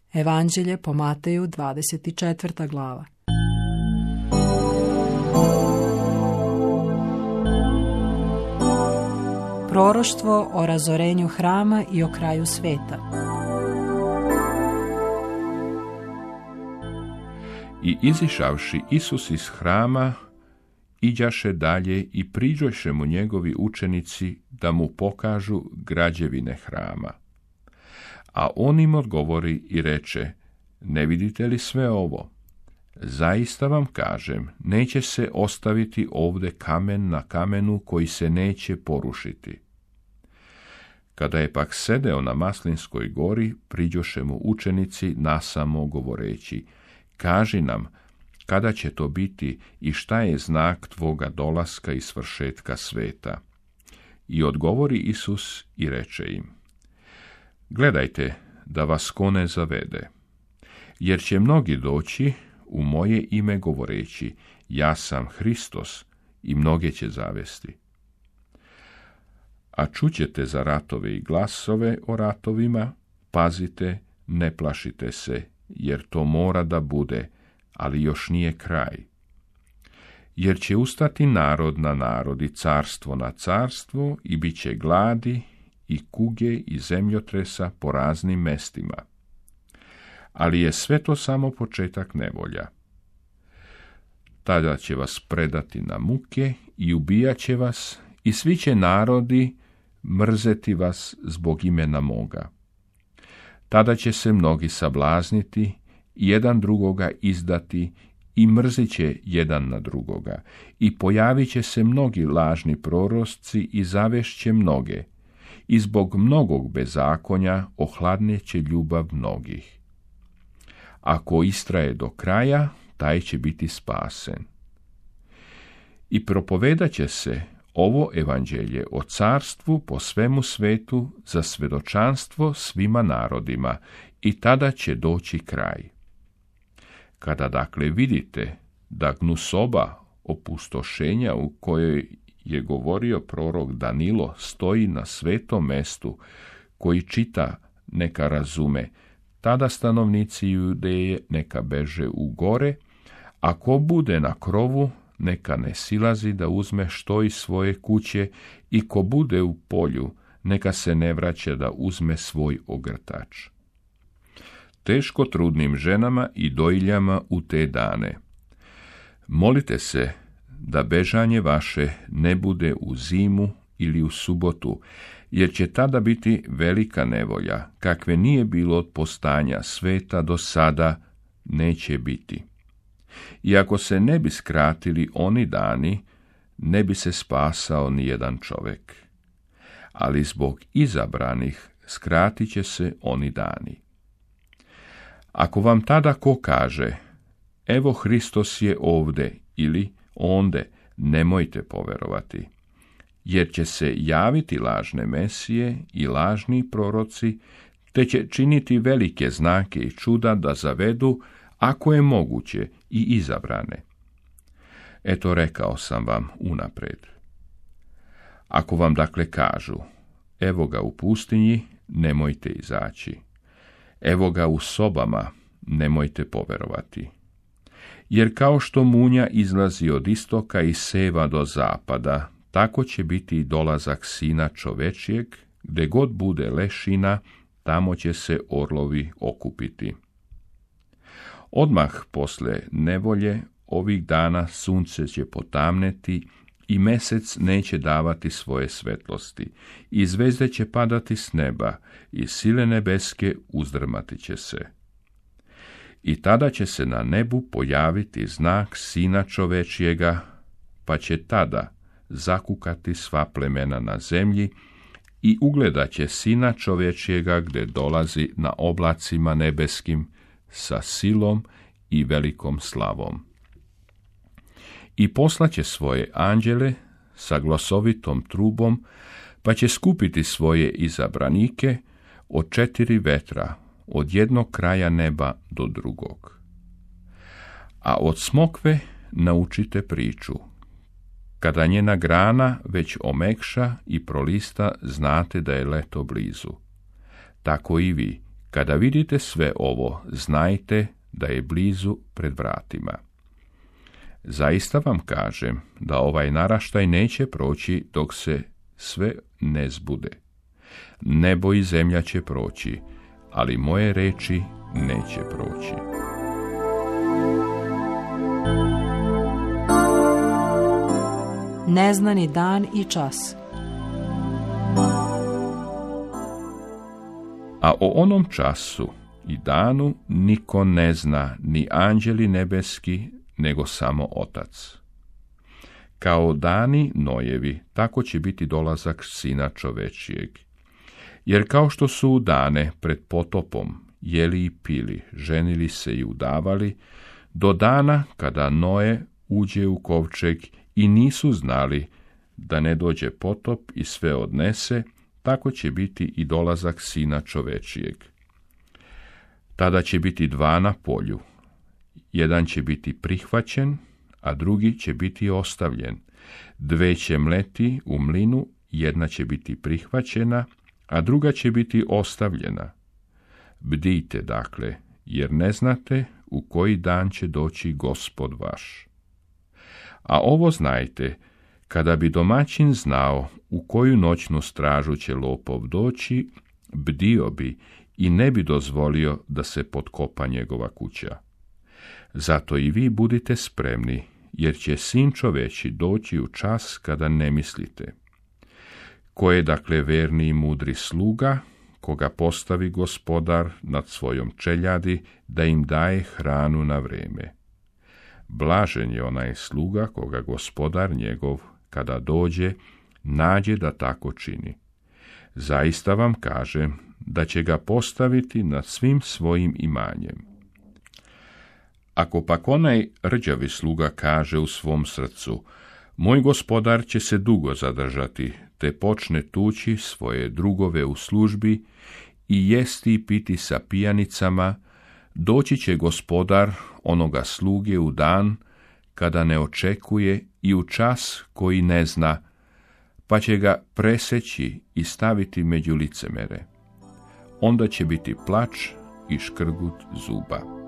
Evanđelje po Mateju, 24. glava. Proroštvo o razorenju hrama i o kraju sveta. I izišavši Isus iz hrama, iđaše dalje i priđoše mu njegovi učenici da mu pokažu građevine hrama. A on im odgovori i reče: ne vidite li sve ovo? Zaista vam kažem, neće se ostaviti ovde kamen na kamenu koji se neće porušiti. Kada je pak sedeo na Maslinskoj gori, priđoše mu učenici nasamo govoreći: kaži nam, kada će to biti i šta je znak tvoga dolaska i svršetka sveta? I odgovori Isus i reče im: gledajte da vas ko ne zavede, jer će mnogi doći u moje ime govoreći: ja sam Hristos, i mnoge će zavesti. A čućete za ratove i glasove o ratovima, pazite, ne plašite se, jer to mora da bude, ali još nije kraj. Jer će ustati narod na narod i carstvo na carstvo, i bit će gladi i kuge i zemljotresa po raznim mestima. Ali je sve to samo početak nevolja. Tada će vas predati na muke i ubijat će vas, i svi će narodi mrzeti vas zbog imena moga. Tada će se mnogi sablazniti, jedan drugoga izdati, i mrzit će jedan na drugoga, i pojavit će se mnogi lažni prorocci i zavešće mnoge, i zbog mnogog bezakonja ohladneće ljubav mnogih. Ako istraje do kraja, taj će biti spasen. I propovedat će se ovo evanđelje o carstvu po svemu svetu za svedočanstvo svima narodima, i tada će doći kraj. Kada dakle vidite da gnusoba opustošenja u kojoj je govorio prorok Danilo stoji na svetom mestu, koji čita neka razume, tada stanovnici Judeje neka beže u gore, a ko bude na krovu neka ne silazi da uzme što iz svoje kuće, i ko bude u polju neka se ne vraća da uzme svoj ogrtač. Teško trudnim ženama i dojiljama u te dane. Molite se da bežanje vaše ne bude u zimu ili u subotu, jer će tada biti velika nevolja, kakve nije bilo od postanja sveta do sada, neće biti. I ako se ne bi skratili oni dani, ne bi se spasao ni jedan čovjek. Ali zbog izabranih skratit će se oni dani. Ako vam tada ko kaže: evo Hristos je ovde ili onde, nemojte poverovati, jer će se javiti lažne mesije i lažni proroci, te će činiti velike znake i čuda da zavedu, ako je moguće, i izabrane. Eto, rekao sam vam unapred. Ako vam dakle kažu: evo ga u pustinji, nemojte izaći. Evo ga u sobama, nemojte poverovati. Jer kao što munja izlazi od istoka i seva do zapada, tako će biti i dolazak Sina čovečijeg, gde god bude lešina, tamo će se orlovi okupiti. Odmah posle nevolje ovih dana sunce će potamneti i mesec neće davati svoje svetlosti, i zvezde će padati s neba, i sile nebeske uzdrmati će se. I tada će se na nebu pojaviti znak Sina čovečijega, pa će tada zakukati sva plemena na zemlji, i ugledat će Sina čovečijega gde dolazi na oblacima nebeskim sa silom i velikom slavom. I poslaće svoje anđele sa glasovitom trubom, pa će skupiti svoje izabranike od 4 vetra, od jednog kraja neba do drugog. A od smokve naučite priču. Kada njena grana već omekša i prolista, znate da je leto blizu. Tako i vi, Kada vidite sve ovo, znajte da je blizu pred vratima. Zaista vam kažem da ovaj naraštaj neće proći dok se sve ne zbude. Nebo i zemlja će proći, ali moje reči neće proći. Neznani dan i čas. A o onom času i danu niko ne zna, ni anđeli nebeski, nego samo Otac. Kao dani Nojevi, tako će biti dolazak Sina čovečijeg. Jer kao što su u dane pred potopom jeli i pili, ženili se i udavali, do dana kada Noe uđe u kovčeg i nisu znali da ne dođe potop i sve odnese, tako će biti i dolazak Sina čovečijeg. Tada će biti dva na polju. Jedan će biti prihvaćen, a drugi će biti ostavljen. Dve će mleti u mlinu, jedna će biti prihvaćena, a druga će biti ostavljena. Bdijte, dakle, jer ne znate u koji dan će doći Gospod vaš. A ovo znajte, kada bi domaćin znao u koju noćnu stražu će lopov doći, bdio bi i ne bi dozvolio da se potkopa njegova kuća. Zato i vi budite spremni, jer će Sin čoveči doći u čas kada ne mislite. Ko je dakle verni i mudri sluga, koga postavi Gospodar nad svojom čeljadi, da im daje hranu na vrijeme. Blažen je onaj sluga koga Gospodar njegov, kada dođe, nađe da tako čini. Zaista vam kažem da će ga postaviti nad svim svojim imanjem. Ako pak onaj rđavi sluga kaže u svom srcu, moj gospodar će se dugo zadržati, te počne tući svoje drugove u službi i jesti i piti sa pijanicama, doći će gospodar onoga sluge u dan kada ne očekuje i u čas koji ne zna, pa će ga preseći i staviti među licemere. Onda će biti plač i škrgut zuba.